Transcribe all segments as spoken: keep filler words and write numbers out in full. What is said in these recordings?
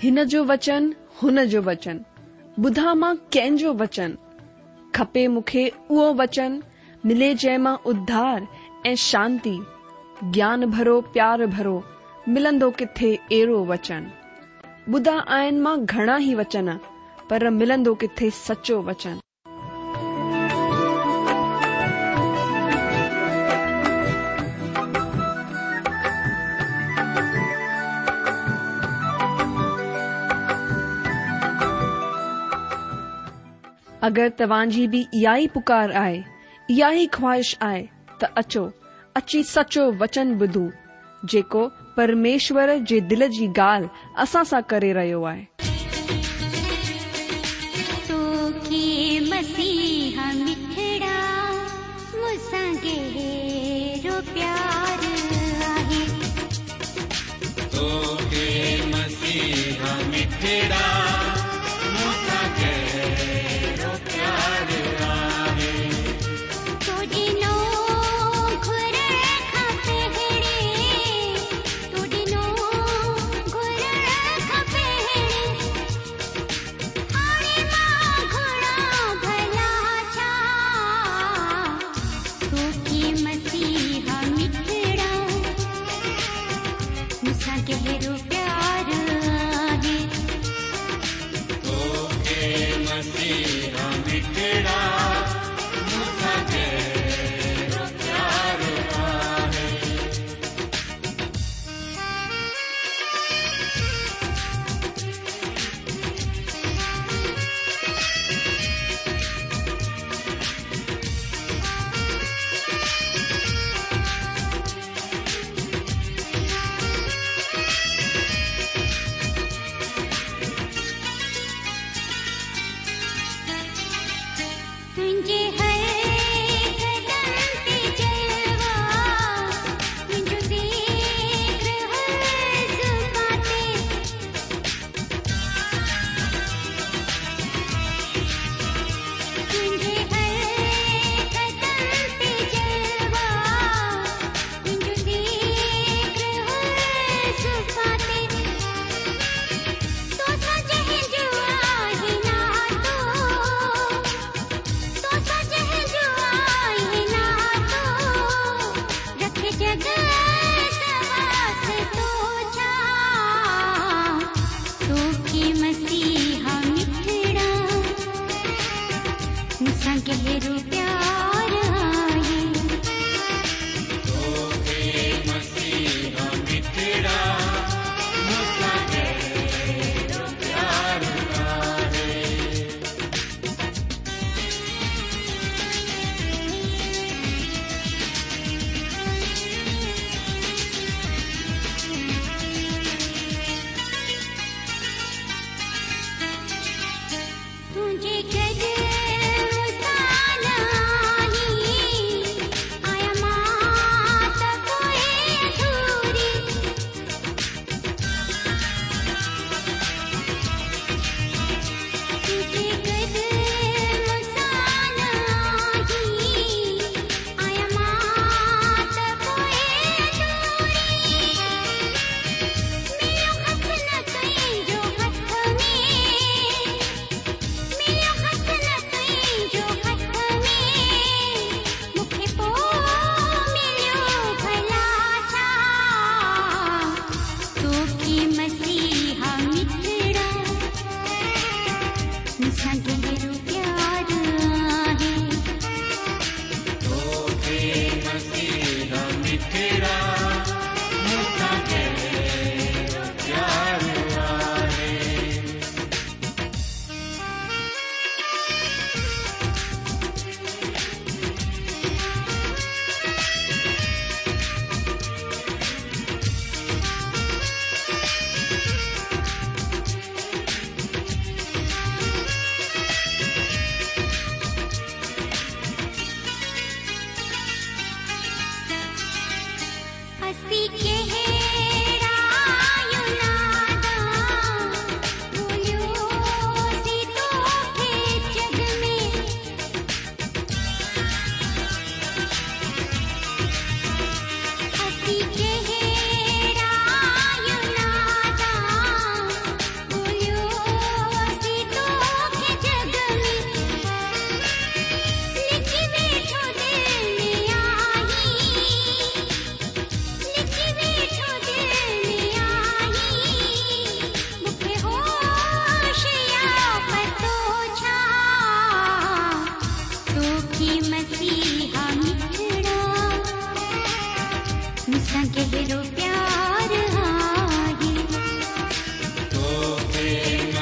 हिन जो वचन हुन जो वचन, ॿुधा मां कंहिंजो वचन, खपे मूंखे उहो वचन, मिले जंहिंमां उद्धार ऐं शांती, ज्ञान भरो प्यार भरो, मिलंदो किथे अहिड़ो वचन। ॿुधा आहिनि मां घणा ई वचन, पर मिलंदो किथे सचो वचन। अगरि तव्हांजी बि इहा ई पुकार आहे, इहा ई ख्वाहिश आहे, त अचो, अची सचो वचन ॿुधूं, जेको परमेश्वर जे दिल जी ॻाल्हि असां सां करे रहियो आहे।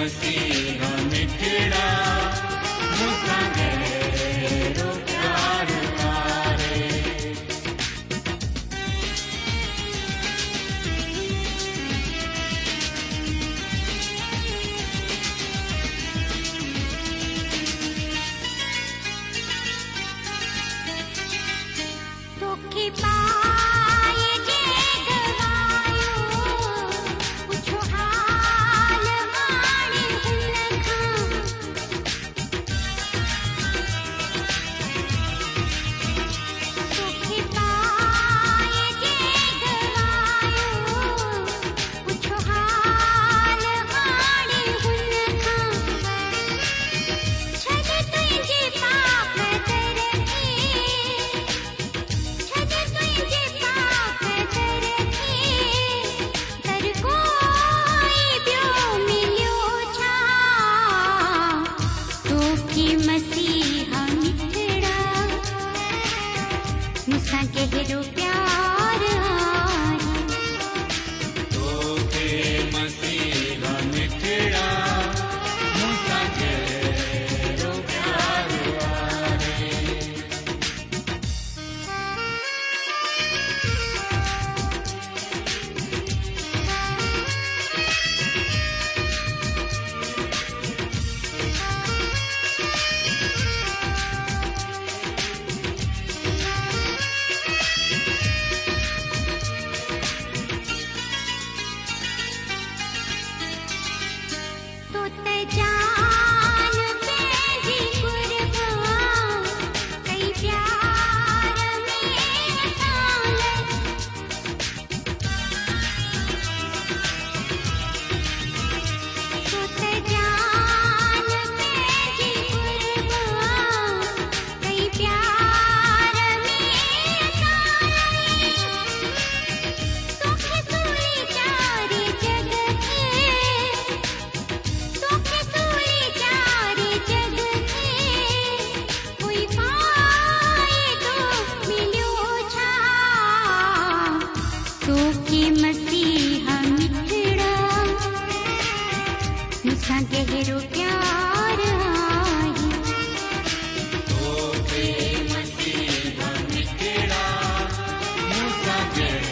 मसीह मिठड़ा मूंसां गहरो प्यार वारे। तोखे पाए जे गवायो पुछो हाल हाणे हुन खां। तोखे पाए जे गवायो पुछो हाल हाणे हुन खां। छॾ तुंहिंजे पाप दर खे, छॾ तुंहिंजे पाप दर खे, दर कोई ॿियो मिलियो छा। तोखे मसीह मिठड़ा मूंसां गहरो प्यार आहे। तोखे मसीह मिठड़ा मूंसां गहरो प्यार वारे। तो त जान पंहिंजी कुर्बान कई प्यार में साल। तो त जान पंहिंजी कुर्बान कई प्यार में साल। तोखे सूली चारे जग खे, तोखे सूली चारे जग खे, कोई फ़ाइदो मिलियो छा। तोखे मसीह मिठड़ा मूंसां गहरो प्यार आहे। तोखे मसीह मिठड़ा मूंसां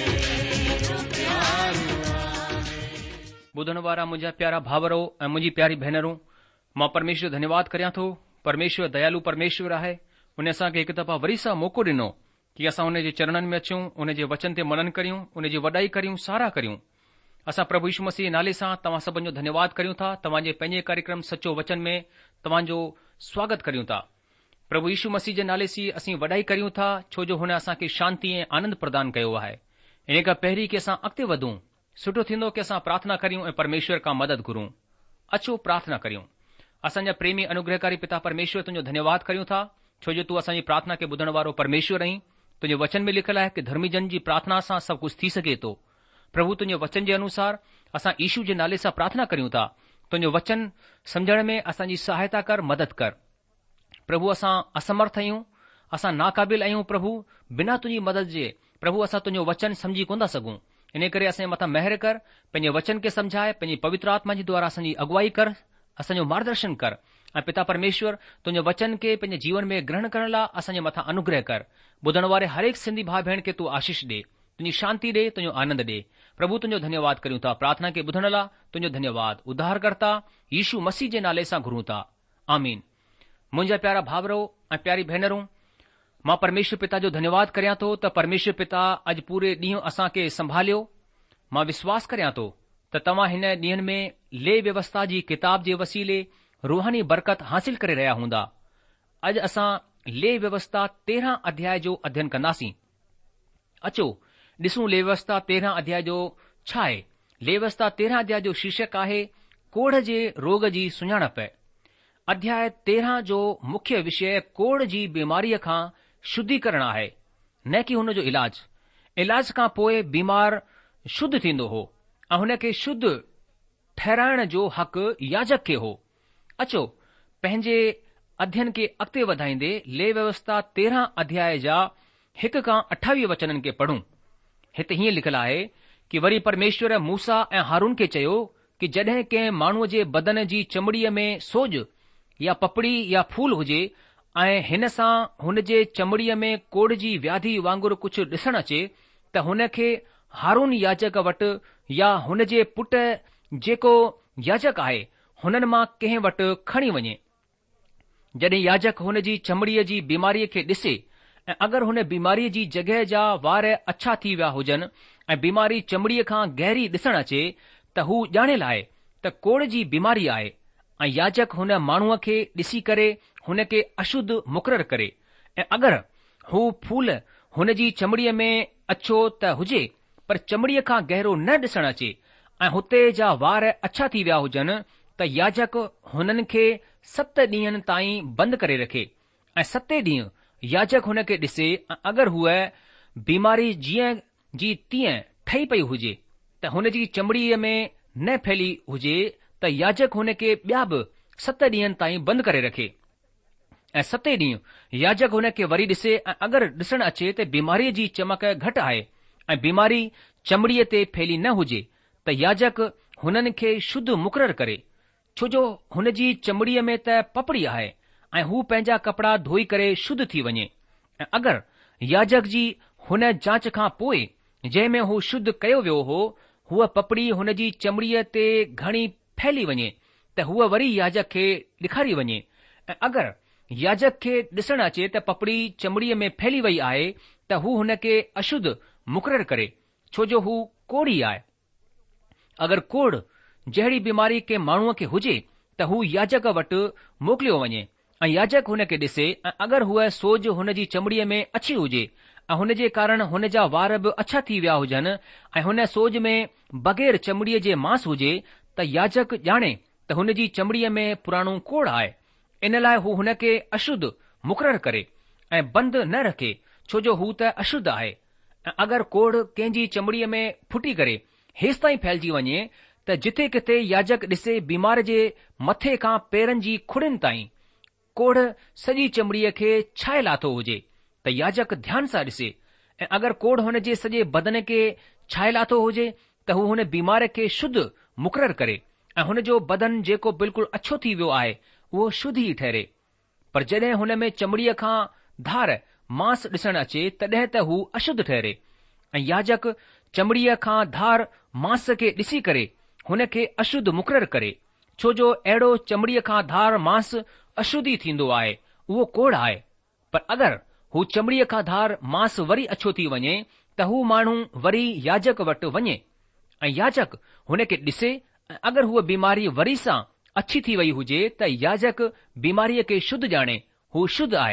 गहरो प्यार वारे। ॿुधण वारा मुंहिंजा प्यारा भाउरो ऐं मुंहिंजी प्यारी भेनरूं, मां परमेश्वर धन्यवाद करियां थो। परमेश्वर दयालु परमेश्वर आहे। उन असांखे हिकु दफ़ा वरी सां मौक़ो ॾिनो कि असां हुन जे चरणनि में अचूं, उन जे वचन ते मनन करियूं, उन जी वॾाई करियूं, साराह करियूं। असां प्रभु यीशु मसीह जे नाले सां तव्हां सभिनि जो धन्यवाद करियूं था। तव्हांजे पंहिंजे कार्यक्रम सचो वचन में तव्हांजो स्वागत करियूं था। प्रभु यीशु मसीह जे नाले सां असीं वॾाई करियूं था, छो जो हुन असांखे शांती ऐं आनंद प्रदान कयो आहे। इन खां पहिरीं कि असां अॻिते वधूं, सुठो थींदो कि असां प्रार्थना करियूं ऐं परमेश्वर खां मदद घुरूं। अचो प्रार्थना करियूं। असांजा प्रेमी अनुग्रहकारी पिता परमेश्वर तुंहिंजो धन्यवाद करियूं था, छो जो तूं असांजी प्रार्थना खे ॿुधण वारो परमेश्वर आहीं। तुंहिंजे वचन में लिखियलु आहे कि धर्मी जन जी प्रार्थना सां सभु कुझु थी सघे थो। प्रभु तुंहिंजे वचन जे अनुसार असां यीशू जे नाले सां प्रार्थना करियूं था। तुंहिंजो वचन सम्झण में असांजी सहायता कर, मदद कर। प्रभु असां असमर्थ आहियूं, असां नाक़ाबिल आहियूं। प्रभु बिना तुंहिंजी मदद जे प्रभु असां तुंहिंजो वचन सम्झी कोन था सघूं। इन करे असांजे मथां महिर कर, पंहिंजे वचन खे सम्झाए, पंहिंजी पवित्र आत्मा जे द्वारा असांजी अगुवाई कर, असांजो मार्गदर्शन कर। ऐं पिता परमेश्वर तुंहिंजे वचन खे पंहिंजे जीवन में ग्रहण करण लाइ असांजे मथां अनुग्रह कर। ॿुधण वारे हर हिकु सिंधी भाउ भेण खे तूं आशीष ॾे, तुंहिंजी शांती ॾे, तुंहिंजो आनंद ॾे। प्रभु तुंहिंजो धन्यवाद करियूं था। प्रार्थना खे ॿुधण लाइ तुंहिंजो धन्यवाद। उद्धारकर्ता यीशू मसीह जे नाले सां घुरूं था, आमीन। मुंहिंजा प्यारा भाउरो ऐं प्यारी भेनरूं, मां परमेश्वर पिता जो धन्यवाद करियां थो त परमेश्वर पिता अॼु पूरे ॾींहुं असांखे संभालियो। मां विश्वास करियां थो त तव्हां हिन ॾींहनि में ले व्यवस्था जी किताब जे वसीले रूहानी बरकत हासिल करे रहिया हूंदा। अॼु असां ले व्यवस्था तेरहं अध्याय जो अध्ययन कंदासीं। अचो ॾिसूं ले व्यवस्था तेरहं अध्याय जो छा आहे। ले व्यवस्था तेरहं अध्याय जो शीर्षक आहे कोढ़ जे रोग जी सुञाणप। अध्याय तेरहं जो मुख्य विषय कोढ़ जी बीमारीअ खां शुद्धीकरण आहे, न कि हुन जो इलाज। इलाज खां पोइ बीमार शुद्ध थींदो हो ऐं हुन खे शुद्ध ठहिराइण जो हक़ याजक खे हो। अचो पंहिंजे अध्ययन खे अॻिते वधाईंदे ले व्यवस्था तेरहं अध्याय जा हिकु खां अठावीह वचननि खे पढ़ूं। हिते हीअं लिखियलु आहे कि वरी परमेश्वर मूसा ऐं हारून खे चयो कि जॾहिं कंहिं माण्हूअ जे बदन जी चमड़ीअ में सोज या पपड़ी या फूल हुजे ऐं हिन सां हुन जे चमड़ीअ में कोड़ जी व्याधि वांगुरु कुझु ॾिसणु अचे त हुन खे हारून याजक वटि या हुन जे पुट जेको याजक आहे हुननि मां कंहिं वटि खणी वञे। जॾहिं याजक हुन जी चमड़ीअ जी बीमारीअ खे ॾिसे ऐं अगरि हुन बीमारीअ जी जॻहि जा वार अछा थी विया हुजनि ऐं बीमारी चमड़ीअ खां गहरी ॾिसणु अचे त हू ॼाणे लाहे त कोड़ जी बीमारी आहे ऐं याजक हुन माण्हूअ खे ॾिसी करे हुन खे अशुद्ध मुक़ररु करे। ऐं अगरि हू फूल हुन जी चमड़ीअ में अछो त हुजे पर चमड़ीअ खां गहरो न ॾिसणु अचे ऐं हुते जा वार अछा थी विया हुजनि त याजक हुननि खे सत ॾींहंनि ताईं बंदि करे रखे ऐं सते ॾींहं याजक हुन खे ॾिसे ऐं अगरि हूअ बीमारी जीअं जी तीअं ठही पई हुजे त हुन जी चमड़ीअ में न फैली हुजे त याजक हुन खे ॿिया बि सत ॾींहंनि ताईं बंदि करे रखे ऐं सते ॾींहं याजक हुन खे वरी ॾिसे ऐं अगरि ॾिसणु अचे त बीमारीअ जी चमक घटि आहे ऐं बीमारी चमड़ीअ ते फैली न हुजे त याजक हुननि खे शुद्ध मुक़ररु करे, छो जो हुन जी चमड़ीअ में त पपड़ी आहे ऐं हू पंहिंजा कपड़ा धोई करे शुद्ध थी वञे। ऐं अगरि याजक जी हुन जांच खां पोइ जंहिं में हू शुद्ध कयो वियो हो हूअ पपड़ी हुन जी चमड़ीअ ते घणी फैली वञे त हूअ वरी याजक खे ॾेखारी वञे ऐं अगरि याजक खे ॾिसणु अचे त पपड़ी चमड़ीअ में फैली वई आहे त हू हुन खे अशुद्ध मुक़ररु करे, छो जो हू कोड़ी आहे। अगरि कोड़ जहिड़ी बीमारी के माण्हूअ खे हुजे त हू याजक वटि मोकिलियो वञे ऐं याजक हुन खे ॾिसे ऐं अगरि हूअ सोज हुन जी चमड़ीअ में अछी हुजे ऐं हुन जे कारण हुन जा वार बि अछा थी विया हुजनि ऐं हुन सोज में बग़ैर चमड़ीअ जे मांस हुजे त याजक ॼाणे त हुन जी चमड़ीअ में पुराणो कोड़ आहे। इन लाइ हू हुन खे अशुद्ध मुक़ररु करे ऐं बंदि न रखे, छो जो हू त अशुद्ध आहे। ऐं अगरि कोड़ कंहिंजी चमड़ीअ में फुटी करे हेसि ताईं फैलिजी वञे त जिथे किथे याजक ॾिसे बीमार जे मथे खां पेरनि जी खुड़िन ताईं कोड़ सॼी चमड़ीअ खे छाए लाथो हुजे त याजक ध्यान सां ॾिसे ऐं अगरि कोड़ हुन जे सॼे बदन खे छाए लाथो हुजे त हू हुन बीमार खे शुद्ध मुक़ररु करे ऐं हुन जो बदन जेको बिल्कुलु अछो थी वियो आहे उहो शुद्ध ई ठहरे। पर जॾहिं हुन में चमड़ीअ खां धार मांस ॾिसणु अचे तॾहिं त हू अशुद्ध ठहरे ऐं याजक चमड़ीअ खां धार मांस खे ॾिसी करे हुन खे अशुद्ध मुक़ररु करे, छो जो अहिड़ो चमड़ीअ खां धार मांस अशुद्ध ई थींदो आहे, उहो कोड़ आहे। पर अगरि हू चमड़ीअ खां धार मांस वरी अछो थी वञे त हू माण्हू वरी याजक वटि वञे ऐं याजक हुन खे ॾिसे ऐं अगरि हूअ बीमारी वरी सां अछी थी वई हुजे त याजक बीमारीअ खे शुद्ध ॼाणे हू शुद्ध आहे।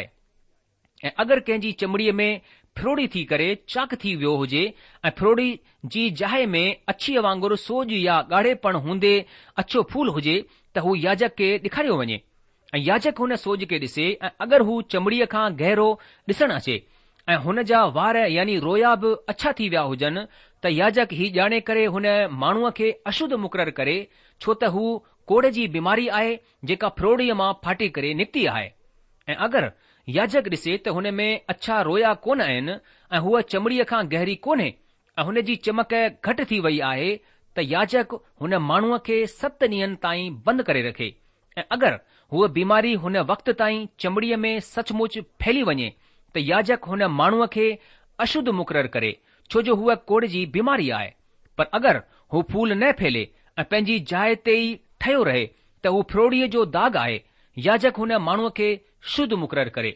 ऐं अगरि कंहिंजी चमड़ीअ में फिरोड़ी थी करे चाक थी वियो हुजे ऐं फिरोड़ी जी जाइ में अछीअ वांगुरु सोज या ॻाढ़ेपण हूंदे अछो फूल हुजे त हू याजक खे ॾेखारियो वञे ऐं याजक हुन सोज खे ॾिसे ऐं अगरि हू चमड़ीअ खां गहरो ॾिसणु अचे ऐं हुन जा वार यानी रोया बि अछा थी विया हुजनि त याजक ही ॼाणे करे हुन माण्हूअ खे अशुद्ध मुक़ररु करे, छो त हू कोड़ जी बीमारी आहे जेका फिरोड़ीअ मां फाटी करे निकिती आहे। ऐं अगरि याजक ॾिसे त हुन में अछा रोया कोन आहिनि ऐं हूअ चमड़ीअ खां गहरी कोन्हे ऐं हुन जी चमक घटि थी वई आहे त याजक हुन माण्हूअ खे सत ॾींहंनि ताईं बंदि करे रखे। ऐं अगरि हूअ बीमारी हुन वक़्त ताईं चमड़ीअ में सचमुच फैली वञे त याजक हुन माण्हूअ खे अशुद्ध मुक़ररु करे, छो जो हूअ कोड़ जी बीमारी आहे। पर अगरि हू फूल न फैले ऐं पंहिंजी जाइ ते ई ठहियो रहे त हू फिरोड़ीअ जो दाग़ आहे, याजक हुन माण्हूअ खे शुद्ध मुक़ररु करे।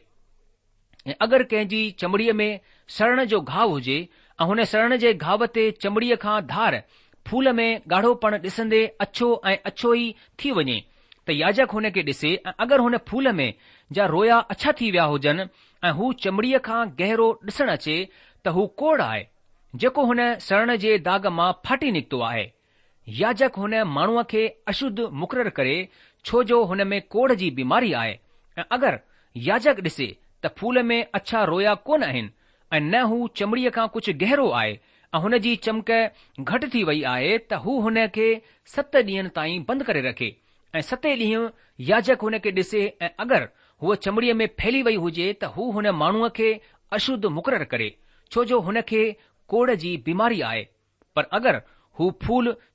ऐं अगरि कंहिंजी चमड़ीअ में सड़ण जो घाव हुजे ऐं हुन सड़न जे घाव ते चमड़ीअ खां धार फूल में ॻाढ़ोपण ॾिसंदे अछो ऐं अछो ई थी वञे त याजक हुन खे ॾिसे ऐं अगरि हुन फूल में जा रोया अछा थी विया हुजनि ऐं हू चमड़ीअ खां गहरो ॾिसणु अचे त हू कोड़ आहे जेको हुन सड़न जे दाग़ मां फाटी निकितो आहे। याजक हुन माण्हूअ खे अशुद्ध मुक़ररु करे, छो जो हुन में कोड़ जी बीमारी आहे। ऐं अगरि याजक ॾिसे त फूल में अछा रोया कोन आहिनि ऐं न हू चमड़ीअ खां कुझु गहरो आहे ऐं हुन जी चमक घटि थी वई आहे त हू हुन खे सत ॾींहंनि ताईं बंदि करे रखे ऐं सते ॾींहं याजक हुन खे ॾिसे ऐं अगरि हूअ चमड़ीअ में फैली वई हुजे त हू हुन माण्हूअ खे अशुद्ध मुक़ररु करे, छो जो हुन खे कोड़ जी बीमारी आहे। पर अगरि हू फूल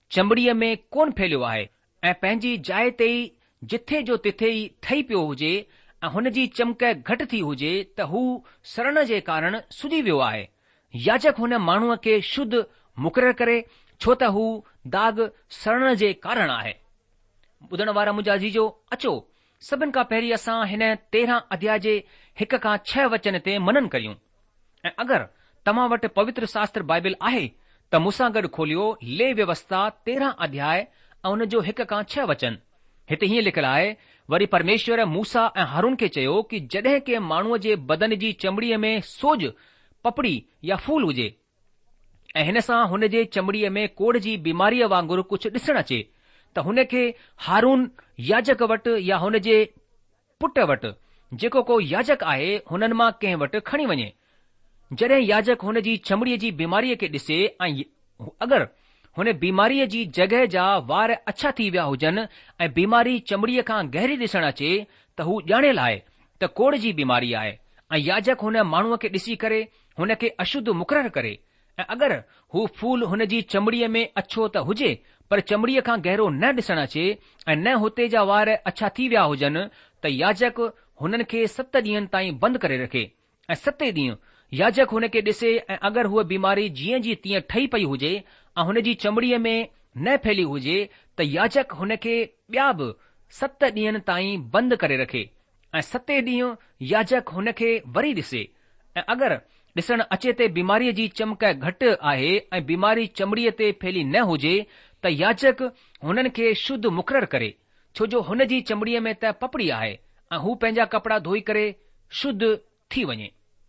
चमड़ीअ में कोन फैलियो आहे ऐं पंहिंजी जाइ ते ई जिथे जो तिथे ई ठही पियो हुजे ऐं हुन जी चमक घटि थी हुजे त हू सड़न जे कारण सुजी वियो आहे। याजक हुन माण्हूअ खे शुद्ध मुक़ररु करे, छो त हू दाग सड़न जे कारण आहे। ॿुधण वारा मुंहिंजा जीजो, अचो सभिनि खां पहिरीं असां हिन तेरहं अध्याय जे हिक खां छह वचन ते मनन करियूं। ऐं अगरि तव्हां वटि पवित्र शास्त्र बाइबिल आहे त मूंसां गॾु खोलियो ले व्यवस्था तेरहं अध्याय ऐं हुन जो हिक खां छह वचन। हिते हीअं लिखियलु आहे, वरी परमेश्वर मूसा ऐं हारून खे चयो कि जॾहिं के माण्हूअ जे बदन जी चमड़ीअ में सोज, पपड़ी या फूल हुजे ऐं हिन सां हुन जे चमड़ीअ में कोढ़ जी बीमारीअ वांगुरु कुझु ॾिसण अचे त हुन खे हारून याजक वटि या हुन जे पुट वटि, जेको को याजक आहे, हुननि मां कंहिं वटि खणी वञे। जॾहिं याजक हुन जी चमड़ीअ जी बीमारीअ खे ॾिसे ऐं अगरि हुन बीमारीअ जी जॻहि जा वार अछा थी विया हुजनि ऐं बीमारी चमड़ीअ खां गहरी ॾिसण अचे त हू ॼाणियल आहे त कोढ़ जी बीमारी आहे ऐं याजक हुन माण्हूअ खे ॾिसी करे हुन खे अशुद्ध मुक़ररु करे। ऐं अगरि हू फूल हुन जी चमड़ीअ में अछो त हुजे पर चमड़ीअ खां गहरो न ॾिसण अचे ऐं न हुते जा वार अछा थी विया हुजनि त याजक हुननि खे सत ॾींहंनि ताईं बंदि करे रखे ऐं सते ॾींहं याजक हुन खे ॾिसे ऐं अगरि हूअ बीमारी जीअं जी तीअं ठही पई हुजे ऐं हुन जी चमड़ीअ में न फैली हुजे त याजक हुन खे ॿिया बि सत ॾींहंनि ताईं बंदि करे रखे ऐं सते ॾींहं याजक हुन खे वरी ॾिसे ऐं अगरि ॾिसण अचे ते बीमारीअ जी चमक घटि आहे ऐं बीमारी चमड़ीअ ते फैली न हुजे त याजक हुननि खे शुद्ध मुक़ररु करे, छो जो हुन जी चमड़ीअ में त पपड़ी आहे ऐं हू पंहिंजा कपड़ा धोई करे शुद्ध थी वञे।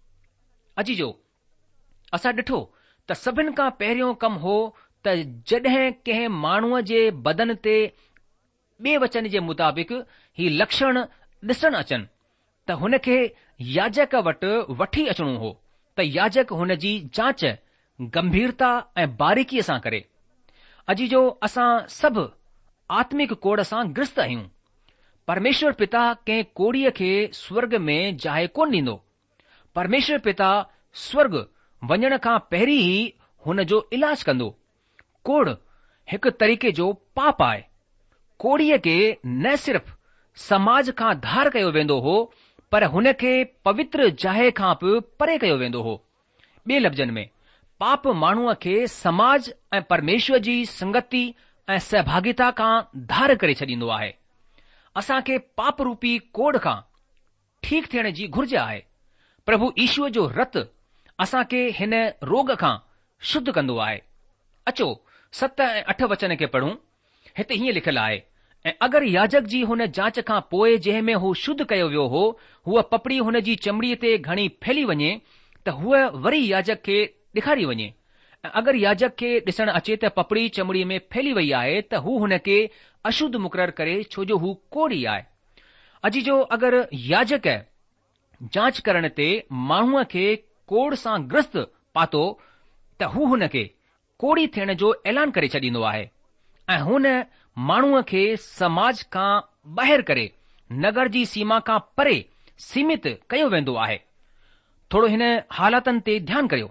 अजीजो, असां ॾिठो त सभिनि खां पहिरियों कमु हो त जॾहिं कंहिं माण्हूअ जे बदन ते ॿिए वचन जे मुताबिक़ ही लक्षण ॾिसण अचनि त हुन खे याजक वटि वठी अचणो हो त याजक हुन जी जांच गंभीरता ऐं बारीकीअ सां करे। अजीजो, असां सभु आत्मिक कोड़ सां ग्रस्त आहियूं। परमेश्वर पिता कंहिं कोड़ीअ खे स्वर्ग में जाइ कोन ॾींदो। परमेश्वर पिता स्वर्ग वञण खां पहिरीं ई हुन जो इलाज कंदो। कोड़ हिकु तरीक़े जो पाप आहे। कोड़ीअ खे न सिर्फ़ समाज खां धार कयो वेंदो हो पर हुन खे पवित्र जाइ खां बि परे कयो वेंदो हो। ॿिए लफ़्ज़नि में, पाप माण्हूअ खे समाज ऐं परमेश्वर जी संगति ऐं सहभागिता खां धार करे छॾींदो आहे। असां खे पाप रूपी कोड़ खां ठीकु थियण जी घुर्ज आहे। प्रभु ईश्वर जो रतु असां खे हिन रोग खां शुद्ध कंदो आहे। अचो सत ऐं अठ वचन खे पढ़ूं। हिते हीअं लिखियलु आहे, ऐं अगरि याजक जी हुन जांच खां पोइ जंहिं में हू शुद्ध कयो वियो हो हूअ पपड़ी हुन जी चमड़ीअ ते घणी फैली वञे त हूअ वरी याजक खे ॾेखारी वञे। ऐं अगरि याजक खे ॾिसण अचे त पपड़ी चमड़ीअ में फैली वई आहे त हू हुन खे अशुद्ध मुक़ररु करे, छो जो हू कोड़ी आहे। अजीजो, अगरि याजक जांच करण ते माण्हूअ खे कोड़ सां ग्रस्त पातो त हू हुन खे कोड़ी थियण जो ऐलान करे छॾींदो आहे ऐं हुन माण्हूअ खे समाज खां ॿाहिरि करे नगर जी सीमा खां परे सीमित कयो वेंदो आहे। थोरो हिन हालातनि ते ध्यानु करियो।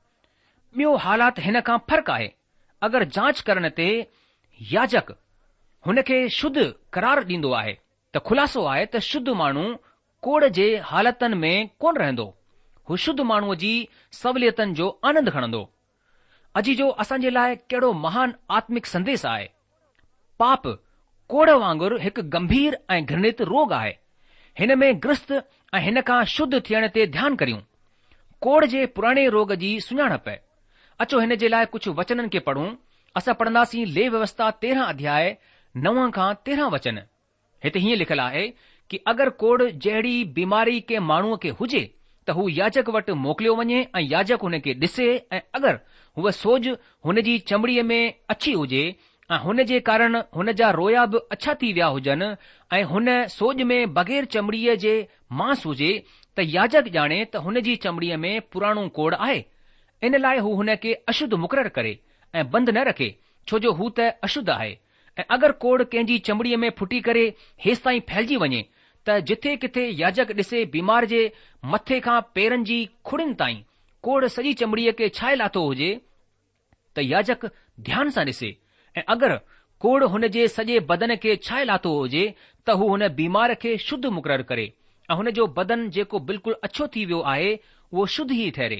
ॿियो हालात हिन खां फ़र्क़ु आहे। अगरि जांच करण ते याजक हुन खे शुद्ध करार ॾींदो आहे त ख़ुलासो आहे त शुद्ध माण्हू कोड़ जे हालतनि में कोन रहंदो। हू शुद्ध माण्हूअ जी सहूलियतनि जो आनंद खणंदो। अजीजो, असांजे लाइ कहिड़ो महान आत्मिक संदेश आहे। पाप कोड़ वांगुरु हिकु गंभीर ऐं घृणित रोग आहे। हिन में ग्रस्त ऐं हिन खां शुद्ध थियण ते ध्यानु करियूं। कोड़ जे पुराणे रोग जी सुञाणप। अचो हिन जे लाइ कुझु वचननि खे पढ़ूं। असां पढ़ंदासीं ले व्यवस्था तेरहं अध्याय नव खां तेरहं वचन। हिते हीअं लिखियलु आहे कि अगरि कोड़ जहिड़ी बीमारी के माण्हूअ खे हुजे त हू याजक वटि मोकिलियो वञे ऐं याजक हुन खे ॾिसे ऐं अगरि हूअ सोज हुन जी चमड़ीअ में अछी हुजे ऐं हुन जे कारण हुन जा रोया बि अछा थी विया हुजनि ऐं हुन सोज में बग़ैर चमड़ीअ जे मांस हुजे त याजक ॼाणे त हुन जी चमड़ीअ में पुराणो कोड़ आहे। इन लाइ हू हुन खे अशुद्ध मुक़ररु करे ऐं बंदि न रखे, छो जो हू त अशुद्ध आहे। ऐं अगरि कोड़ कंहिंजी चमड़ीअ में फुटी करे हेसि ताईं फैलिजी वञे त जिथे किथे याजक ॾिसे बीमार जे मथे खां पेरनि जी खुड़िन ताईं कोड़ सॼी चमड़ीअ खे छाए लाथो हुजे त याजक ध्यान सां ॾिसे ऐं अगरि कोड़ हुन जे सॼे बदन खे छाए लाथो हुजे त हू हुन बीमार खे शुद्ध मुक़ररु करे ऐं हुन जो बदन जेको बिल्कुलु अछो थी वियो आहे उहो शुद्ध ई ठहरे।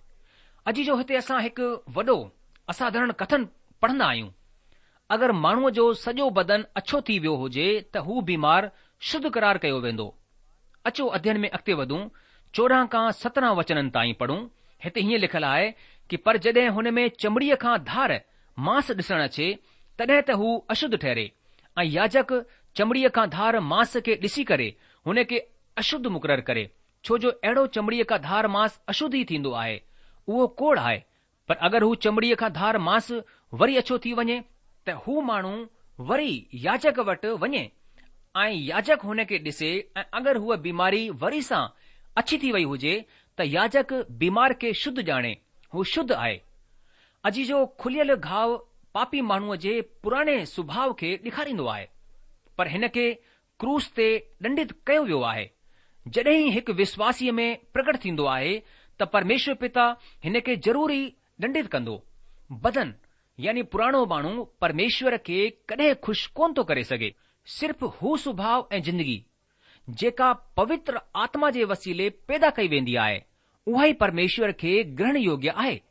अॼु जो हिते असां हिकु वॾो असाधारण कथन पढ़ंदा आहियूं। अगरि माण्हूअ जो सॼो बदन अछो थी वियो हुजे त हू बीमार शुद्ध करार कयो वेंदो। अचो अध्ययन में अॻिते वधूं, चोॾहं खां सत्रहं वचननि ताईं पढ़ूं। हिते हीअं लिखियलु आहे कि पर जॾहिं हुन में चमड़ीअ खां धार मांस ॾिसण अचे तॾहिं त हू अशुद्ध ठहरे ऐं याजक चमड़ीअ खां धार मांस खे ॾिसी करे हुन खे अशुद्ध मुक़ररु करे, छो जो अहिड़ो चमड़ीअ खां धार मांस अशुद्ध ई थींदो आहे, उहो कोड़ आहे। पर अगरि हू चमड़ीअ खां धार मांस वरी अछो थी वञे त हू माण्हू वरी याजक वटि वञे ऐं याजक हुन खे ॾिसे ऐं अगरि हूअ बीमारी वरी सां अछी थी वई हुजे त याजक बीमार खे शुद्ध ॼाणे, हू शुद्ध आहे। अॼु जो खुलियल घाव पापी माण्हूअ जे पुराणे सुभाउ खे ॾेखारींदो आहे, पर हिन खे क्रूस ते ॾंडित कयो वियो आहे। जॾहिं हिकु विश्वासीअ में प्रकट थींदो आहे त परमेश्वर पिता हिन खे ज़रूरी ॾंडित कंदो। बदन यानी पुराणो माण्हू परमेश्वर खे कॾहिं खु़शि कोन थो करे सघे। सिर्फ़ हू सुभाउ ऐं जिंदगी जेका पवित्र आत्मा जे वसीले पैदा कई वेंदी आहे उहा ई परमेश्वर खे ग्रहण योग्य आहे।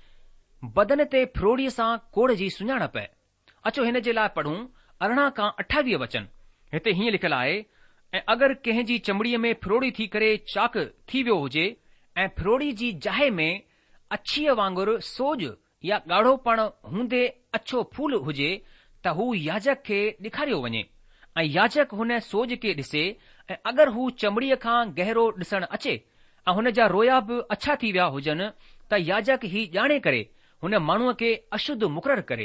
बदन ते फ्रोड़ीअ सां कोड़ जी सुञाणप। अचो हिन जे लाइ पढ़ूं अरिड़हं खां अठावीह वचन। हिते हीअं लिखियलु आहे, ऐं अगरि कंहिं जी चमड़ीअ में फ्रोड़ी थी करे चाक थी वियो हुजे ऐं फ्रोड़ी जी जाइ में अछीअ वांगुरु सोज या ॻाढ़ोपण हूंदे अछो फूल हुजे त हू याजक खे ॾेखारियो वञे ऐं याजक हुन सोज खे ॾिसे ऐं अगरि हू चमड़ीअ खां गहरो ॾिसण अचे ऐं हुन जा रोया बि अछा थी विया हुजनि त याजक ही ॼाणे करे हुन माण्हूअ खे अशुद्ध मुक़ररु करे,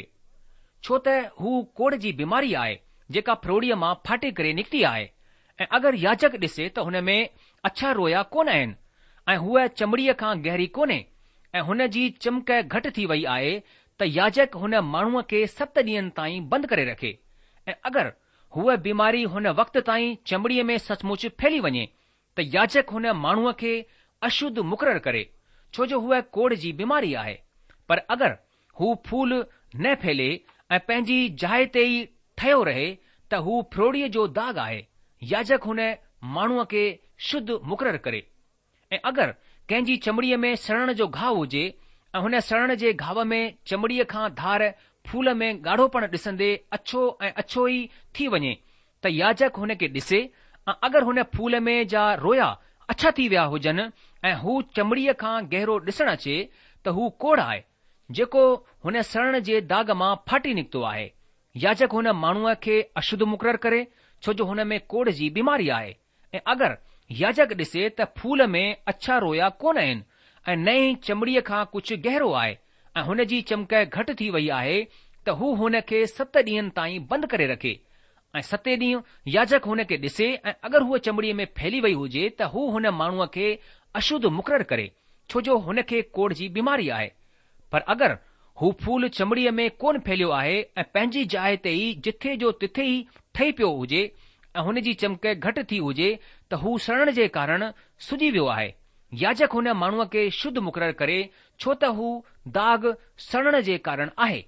छो त हू कोड़ जी बीमारी आहे जेका फ्रोड़ीअ मां फाटे करे निकिती आहे। ऐं अगरि याजक ॾिसे त हुन में अछा रोया कोन आहिनि ऐं हूअ चमड़ीअ खां गहरी कोन्हे ऐं हुन जी चमक घटि थी वई आहे त याजक हुन माण्हूअ खे सत ॾींहंनि ताईं बंदि करे रखे। ऐं अगरि हूअ बीमारी हुन वक़्त ताईं चमड़ीअ में सचमुच फैली वञे त याजक हुन माण्हूअ खे अशुद्ध मुक़ररु करे, छो जो हूअ कोड़ जी बीमारी आहे। पर अगरि हू फूल न फैले ऐं पंहिंजी जाइ ते ई ठहियो रहे त हू फ्रोड़ीअ जो दाग आहे, याजक हुन माण्हूअ खे शुद्ध मुक़ररु करे। ऐं अगरि कंहिंजी चमड़ीअ में सड़ण जो घाव हुजे ऐं हुन सड़ण जे घाव में चमड़ीअ खां धार फूल में ॻाढ़ोपण ॾिसंदे अछो ऐं अछो ई थी वञे त याजक हुन खे ॾिसे ऐं अगरि हुन फूल में जा रोया अछा थी विया हुजनि ऐं हू चमड़ीअ खां गहरो ॾिसण अचे त हू कोड़ आहे जेको हुन सड़ण जे दाग मां फाटी निकितो आहे। याजक हुन माण्हूअ खे अशुद्ध मुक़ररु करे, छो जो हुन में कोड़ जी बीमारी आहे। ऐं अगरि याजक ॾिसे त फूल में अछा रोया कोन आहिनि ऐं न ई चमड़ीअ खां कुझु गहरो आहे ऐं हुन जी चमक घटि थी वई आहे त हू हुन खे सत ॾींहंनि ताईं बंदि करे रखे ऐं सते ॾींहुं याजक हुन खे ॾिसे ऐं अगरि हूअ चमड़ीअ में फैली वई हुजे त हू हुन माण्हूअ खे अशुद्ध मुक़ररु करे, छो जो हुन खे कोड़ जी बीमारी आहे। पर अगरि हू फूल चमड़ीअ में कोन फैलियो आहे ऐं पंहिंजी जाइ ते ई जिथे जो तिथे ई ठही पियो हुजे ऐं हुन जी चमक घटि थी हुजे त हू सड़ण जे कारण सुजी वियो आहे, याजक हुन माण्हूअ खे शुद्ध मुक़ररु करे, छो त हू दाग सड़ण जे कारण आहे।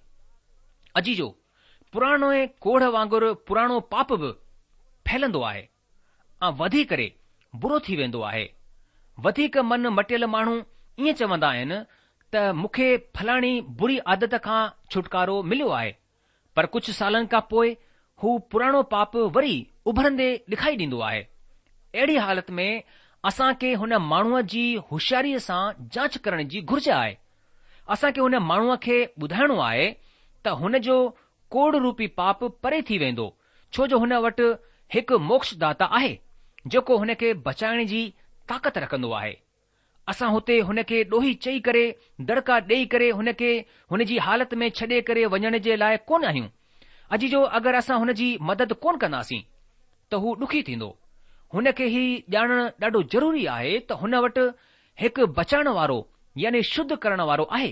अॼु जो पुराणो कोढ़ वांगुरु पुराणो पाप बि फैलंदो आहे ऐं वधी करे बुरो थी वेंदो आहे। वधीक मन मटियल माण्हू ईअं चवंदा आहिनि त मूंखे फलाणी बुरी आदत खां छुटकारो मिलियो आहे, पर कुझु सालनि खां पोइ हू पुराणो पाप वरी उभरंदे ॾेखारी ॾींदो आहे। अहिड़ी हालति में असां खे हुन माण्हूअ जी होशियारीअ सां जांच करण जी घुर्ज आहे। असां खे हुन माण्हूअ खे ॿुधाइणो आहे त हुन जो कोड़ रूपी पाप परे थी वेंदो, छो जो हुन वटि हिकु मोक्षदाता आहे जेको हुन खे बचाइण जी ताक़त रखंदो आहे। असां हुते हुन खे ॾोही चई करे दड़का ॾेई करे हुन खे हुन जी हालति में छॾे करे वञण जे लाइ कोन आहियूं। अॼु जो अगरि असां हुन जी मदद कोन कंदासीं त हू ॾुखी थींदो। हुन खे ही ॼाणणु ॾाढो ज़रूरी आहे त हुन वटि हिकु बचाइण वारो यानी शुद्ध करण वारो आहे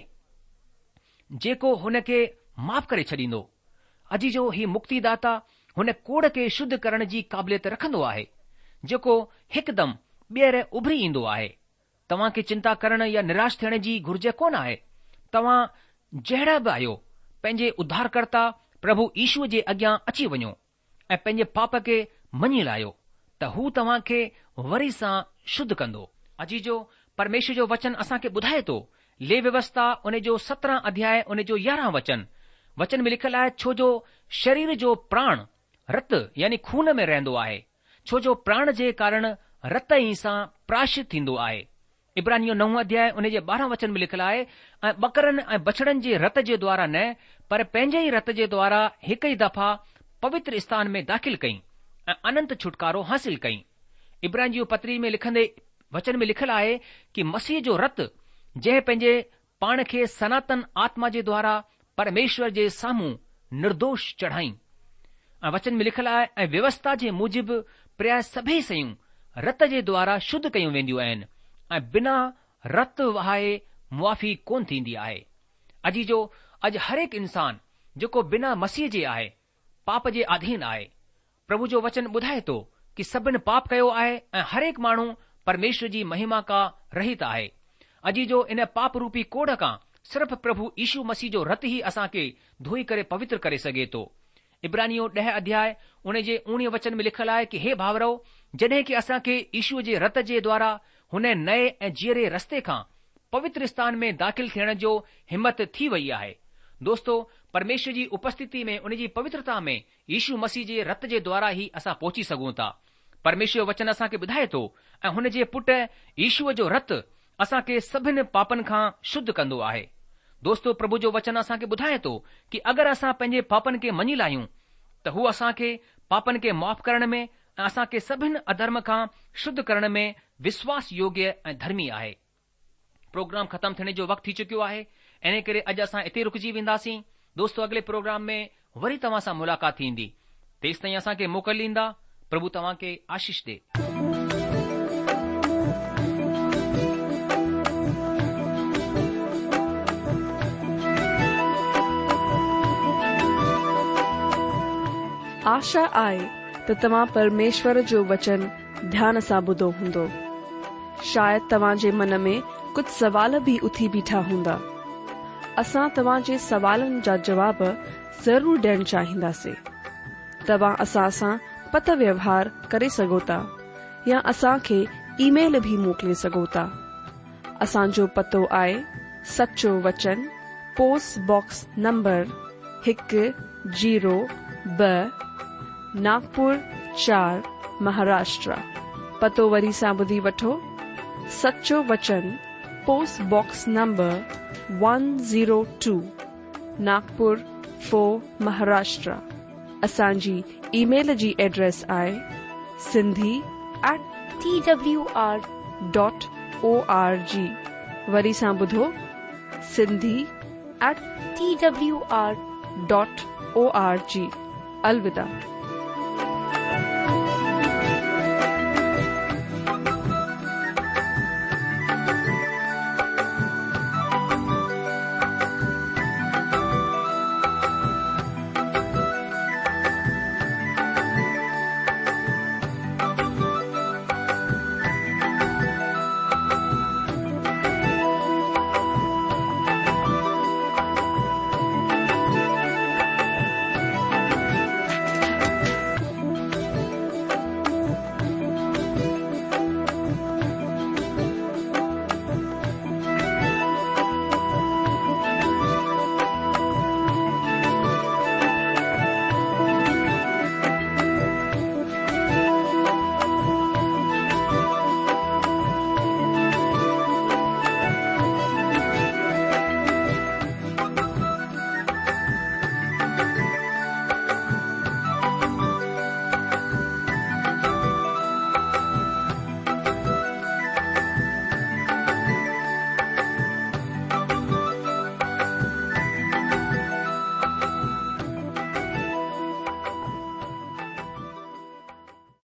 जेको हुन खे माफ़ करे छॾींदो। अॼु जो ही मुक्तिदाता हुन कोड़ खे शुद्ध करण जी क़ाबिलियत रखंदो आहे जेको हिकदमि ॿीहर उभरी ईंदो आहे। तव्हां खे चिंता करण या निराश थियण जी घुर्ज कोन आहे। तव्हां जहिड़ा बि आहियो पंहिंजे उद्धारकर्ता प्रभु ईशूअ जे अॻियां अची वञो ऐं पंहिंजे पाप खे मञी लाहियो त हू तव्हां खे वरी सां शुद्ध कंदो। अजी जो परमेश्वर जो वचन असां खे ॿुधाए थो, ले व्यवस्था उन जो सत्रहं अध्याय उन जो यारहं वचन वचन में लिखियलु आहे, छो जो शरीर जो प्राण रत यानी खून में रहंदो आहे, छो जो प्राण जे कारण रत ई सां प्रायश्चित थींदो आहे। इब्रानियो नव अध्याय उन जे ॿारहं वचन में लिखियलु आहे, ऐं बकरनि ऐं बछड़नि जे रत जे द्वारा न पर पंहिंजे ई रत जे द्वारा हिकु ई दफ़ा पवित्र स्थान में दाख़िल कई ऐं अनंत छुटकारो हासिल कई। इब्रानियो पत्री में लिखंदे वचन में लिखियलु आहे कि मसीह जो रत जंहिं पंहिंजे पाण खे सनातन आत्मा जे द्वारा परमेश्वर जे साम्हूं निर्दोष चढ़ाई। ऐं वचन में लिखियलु आहे, ऐं व्यवस्था जे मूजिबि प्राय सभई शयूं रत जे द्वारा शुद्ध कयूं वेंदियूं आहिनि ऐं बिना रत वहाए मुआफ़ी कोन थींदी आहे। अजी जो अॼु हर हिकु इंसान जेको बिना मसीह जे आहे पाप जे अधीन आहे। प्रभु जो वचन ॿुधाए थो कि सभिनि पाप कयो आहे ऐं हर हिकु माण्हू परमेश्वर जी महिमा का रहित आहे। अजी जो इन पाप रूपी कोड़ खां सिर्फ़ प्रभु यीशु मसीह जो रत ई असां खे धोई करे पवित्र करे सघे थो। इब्रानियो ॾह अध्याय उन जे उणिवीह वचन में लिखियलु आहे कि हे भाउरो, जॾहिं कि असां खे यीशूअ जे रत जे द्वारा हुन नए ऐं जीअरे रस्ते खां पवित्र स्थान में दाख़िल थियण जो हिम्मत थी वई आहे। दोस्तो, परमेश्वर जी उपस्थिति में उन जी पवित्रता में यीशु मसीह जे रत जे द्वारा ई असां पहुची सघूं था। परमेश्वर वचन असां खे ॿुधाए थो ऐं हुन जे पुट यीशूअ जो रत असां खे सभिनि पापनि खां शुद्ध कंदो आहे। दोस्तो, प्रभु जो वचन असां खे ॿुधाए थो कि अगरि असां पंहिंजे पापनि खे मञी लाहियूं त हू असां खे पापनि खे माफ़ करण में ऐं असां खे सभिनि अधर्म खां शुद्ध करण में विश्वास योग्य ऐं धर्मी आहे। प्रोग्राम ख़तम थियण जो वक़्तु थी चुकियो आहे, इन करे अॼु असां हिते रुकिजी वेंदासीं। दोस्तो, अॻिले प्रोग्राम में वरी तव्हां सां मुलाक़ात थींदी। तेसि ताईं असां खे मोकल ॾींदा। प्रभु तव्हां खे आशीष ॾे। आशा आहे त तव्हां परमेश्वर जो वचन ध्यान सां ॿुधो हूंदो। शायदि तव्हां जे मन में कुझु सवाल बि उथी बीठा हूंदा। असां तव्हां जे सवालनि जा जवाब ज़रूर ॾियण चाहींदासीं। तव्हां असां सां पत व्यवहार करे सघो था या असां खे ईमेल भी मोकिले सघो था। असांजो पतो आहे सचो वचन, पोस्ट बॉक्स नंबर हिकु जीरो ब नागपुर चार, महाराष्ट्र। पतो वरी सां ॿुधी वठो। सचो वचन, post box number one zero two, Nagpur four, Maharashtra. असांजी ईमेल जी एड्रेस आहे Sindhi at T W R dot O R G. वरी सां ॿुधो, Sindhi at T W R dot O R G. अलविदा।